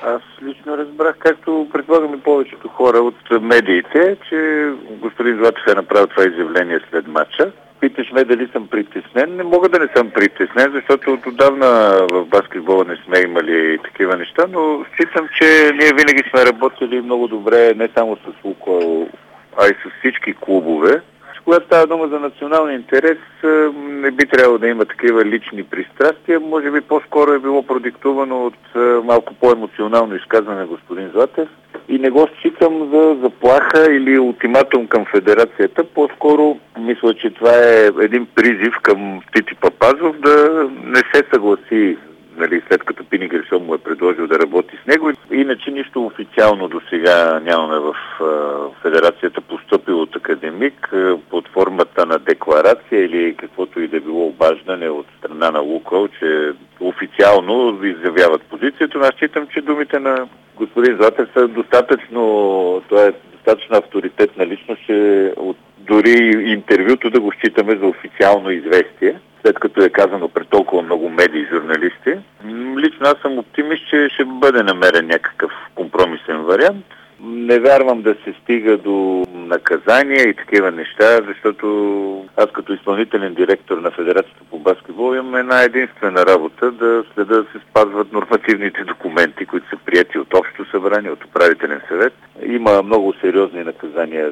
Аз лично разбрах, както предполагам и повечето хора от медиите, че господин Златев е направил това изявление след матча. Питаш ме дали съм притеснен. Не мога да не съм притеснен, защото от отдавна в баскетбола не сме имали такива неща, но считам, че ние винаги сме работили много добре не само с Лукойл, а и с всички клубове. Когато става дума за националния интерес, не би трябвало да има такива лични пристрастия. Може би по-скоро е било продиктувано от малко по-емоционално изказване на господин Златев. И не го считам за заплаха или ултиматум към федерацията. По-скоро мисля, че това е един призив към Тити Папазов да не се съгласи, след като Пини Гершон му е предложил да работи с него. Иначе нищо официално до сега нямаме в федерацията постъпило от академик под формата на декларация или каквото и да било обаждане от страна на Лукойл, че официално изявяват позицията. Аз считам, че думите на господин Златев са достатъчно авторитетна личност, че дори интервюто да го считаме за официално известие, след като е казано пред толкова много медии и журналисти. Лично аз съм оптимист, че ще бъде намерен някакъв компромисен вариант. Не вярвам да се стига до наказания и такива неща, защото аз като изпълнителен директор на Федерацията по баскетбол имам една единствена работа да следа да се спазват нормативните документи, които са приети от Общото събрание, от управителен съвет. Има много сериозни наказания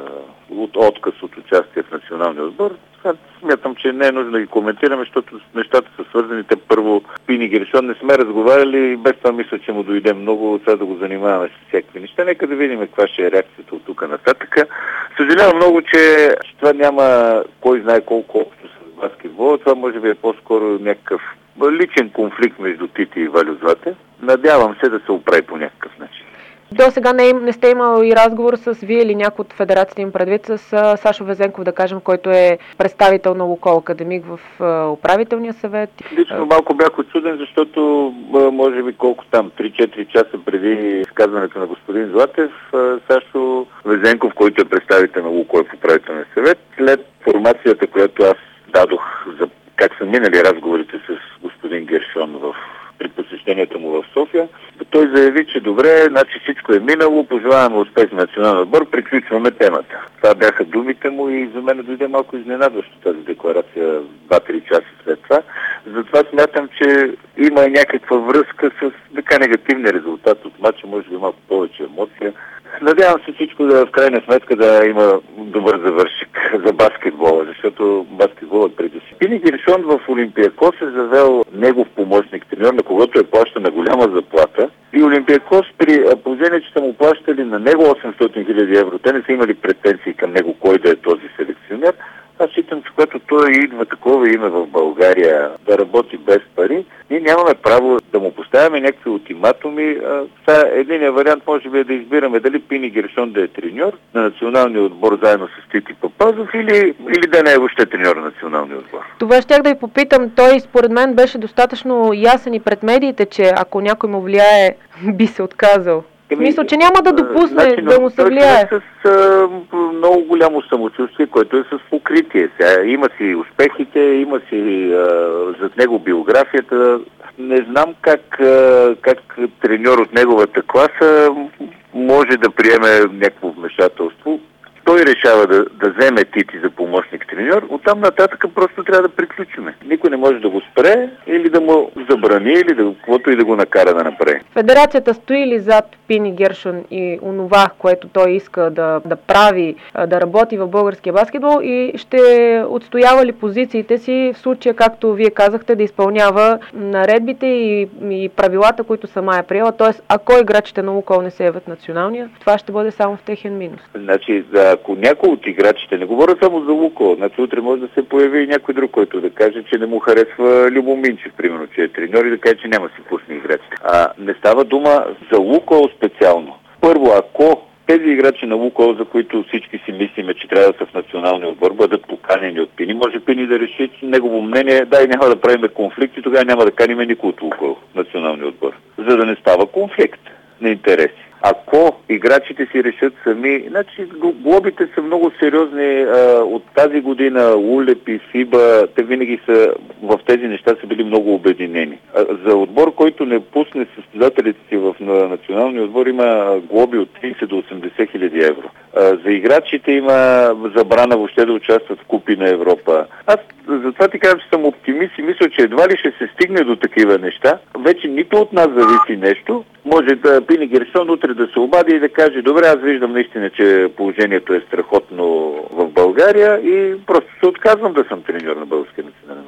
от отказ от участие в националния отбор. Смятам, че не е нужно да ги коментираме, защото нещата са свързани. Те първо Пини Гершон не сме разговаряли и без това мисля, че му дойде много сега да го занимаваме с всякакви неща. Нека да видим каква ще е реакцията от тук нататък. Съжалявам много, че това няма кой знае колко общо с баскетбол. Това може би е по-скоро някакъв личен конфликт между Тити и Валю Златев. Надявам се да се оправи по някакъв начин. До сега не сте имали и разговор с вие или някой от федерацията им предвид с Сашо Везенков, да кажем, който е представител на Лукойл академик в управителния съвет? Лично малко бях отчуден, защото може би колко там, 3-4 часа преди изказването на господин Златев, Сашо Везенков, който е представител на Лукойл в управителния съвет, след формацията, която аз дадох за как са минали разговорите с господин Гершон при посещението му в София, той заяви, че добре, значи всичко е минало, пожелаваме успех на националния отбор, приключваме темата. Това бяха думите му и за мен дойде малко изненадващо тази декларация 2-3 часа след това. Затова смятам, че има някаква връзка с така негативния резултат от матча, може би малко повече емоция. Надявам се всичко в крайна сметка да има добър завършик за баскетбола, защото баскетболът преди си. Пини Гершон в Олимпиакос е завел негов помощник треньор, на когото е плащана голяма заплата. И Олимпиакос при положение, че са му плащали на него 800 000 евро, те не са имали претенции към него кой да е този селекционер. Аз считам, че когато той идва такова име в България да работи без пари, ние нямаме право да му поставяме някакви ултиматуми. Единият вариант може би е да избираме дали Пини Гершон да е треньор на националния отбор заедно с Тити Папазов или да не е въобще треньор на националния отбор. Това щях да ви попитам. Той според мен беше достатъчно ясен и пред медиите, че ако някой му влияе, би се отказал. Мисля, че няма да допусне да му се влияе. Той е с много голямо самочувствие, което е с покритие. Сега има си успехите, има си зад него биографията. Не знам как треньор от неговата класа може да приеме някакво вмешателство. Той решава да вземе Тити за помощник треньор, оттам нататък просто трябва да приключиме. Никой не може да го спре или да му забрани, или каквото и да го накара да направи. Федерацията стои ли зад Пини Гершон и онова, което той иска да прави, да работи в българския баскетбол и ще отстоява ли позициите си в случая, както вие казахте, да изпълнява наредбите и правилата, които сама е приела? Т.е. ако играчите на Лукойл не се явят националния, това ще бъде само в техен минус. Значи, ако някой от играчите, не говоря само за Лукойл, значи утре може да се появи и някой друг, който да каже, че не му харесва Любо Минчев, примерно, че е треньор и да каже, че няма си пусни играчите. Не става дума за Лукойл специално. Първо, ако тези играчи на Лукойл, за които всички си мислиме, че трябва да са в националния отбор, бъдат поканени от Пини, може Пини да реши, че негово мнение и няма да правим конфликт и тогава няма да каним никой от Лукойл в националния отбор, за да не става конфликт на интереси. ако играчите си решат сами, значи глобите са много сериозни. От тази година УЛЕП и ФИБА, те винаги са в тези неща са били много обединени. За отбор, който не пусне състезателите си в националния отбор, има глоби от 30 до 80 хиляди евро. За играчите има забрана въобще да участват в купи на Европа. Аз затова ти казвам, че съм оптимист и мисля, че едва ли ще се стигне до такива неща. Вече нито от нас зависи нещо. Може да Пини Герсон утре да се обади и да каже: добре, аз виждам наистина, че положението е страхотно в България и просто се отказвам да съм треньор на българския национален